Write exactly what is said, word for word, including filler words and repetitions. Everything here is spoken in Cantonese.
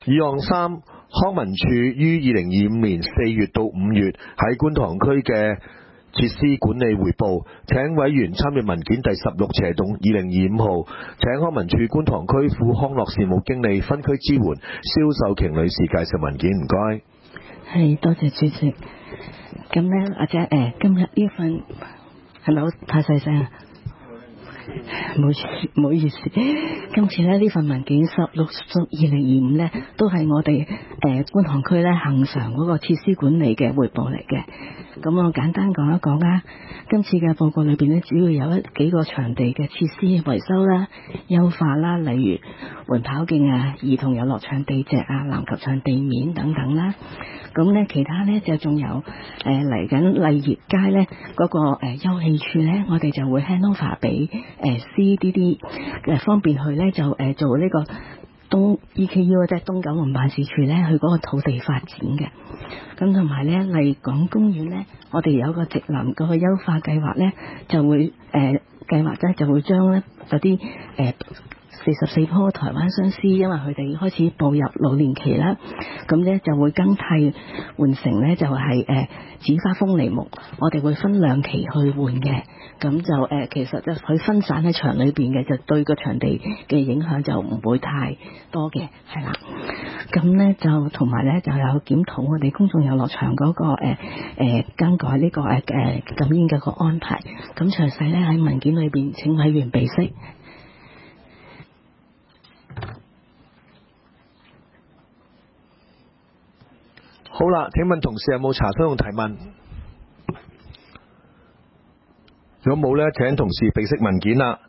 二項三，康文署於二零二五年四月到五月喺觀塘區嘅設施管理匯報，請委員參閱文件第十六斜棟二零二五號，請康文署觀塘區副康樂事務經理分區支援蕭秀瓊女士介紹文件，唔該。 係，多謝主席。咁呢，阿姐誒，今日呢份係咪好太細聲啊？唔好意思，唔好意思。今次咧呢份文件十六屬二零二五呢，都係我哋誒、呃、觀塘區咧恆常嗰個設施管理嘅彙報嚟嘅。咁我簡單講一講啦。今次嘅報告裏邊呢，主要有一幾個場地嘅設施維修啦、優化啦，例如緩跑徑啊、兒童遊樂場地席啊、籃球場地面等等啦。咁呢，其他呢，就仲有誒嚟緊麗業街呢嗰、那個誒、呃、休憩處呢，我哋就會 hand over 俾誒 C D D 誒方便去呢，就誒、呃、做呢個東 E K U 即係東九龍辦事處呢，去嗰個土地發展嘅。咁同埋呢，麗港公園呢，我哋有個直林嗰個優化計劃呢，就會誒、呃、計劃呢就會將呢嗰啲誒四十四棵台灣相思，因為佢哋開始步入老年期啦，咁咧就會更替換成咧就係、是、誒、呃、紫花風梨木，我哋會分兩期去換嘅，咁就誒、呃、其實就佢分散喺場裏邊嘅，就對個場地嘅影響就唔會太多嘅，係啦。咁咧就同埋咧就有檢討我哋公眾遊樂場嗰、那個誒誒、呃呃、更改呢、這個誒誒禁煙嘅個安排，咁詳細咧喺文件裏邊請委員備悉。 好啦，請問同事有冇查詢同提問？如果冇呢，請同事備悉文件啦。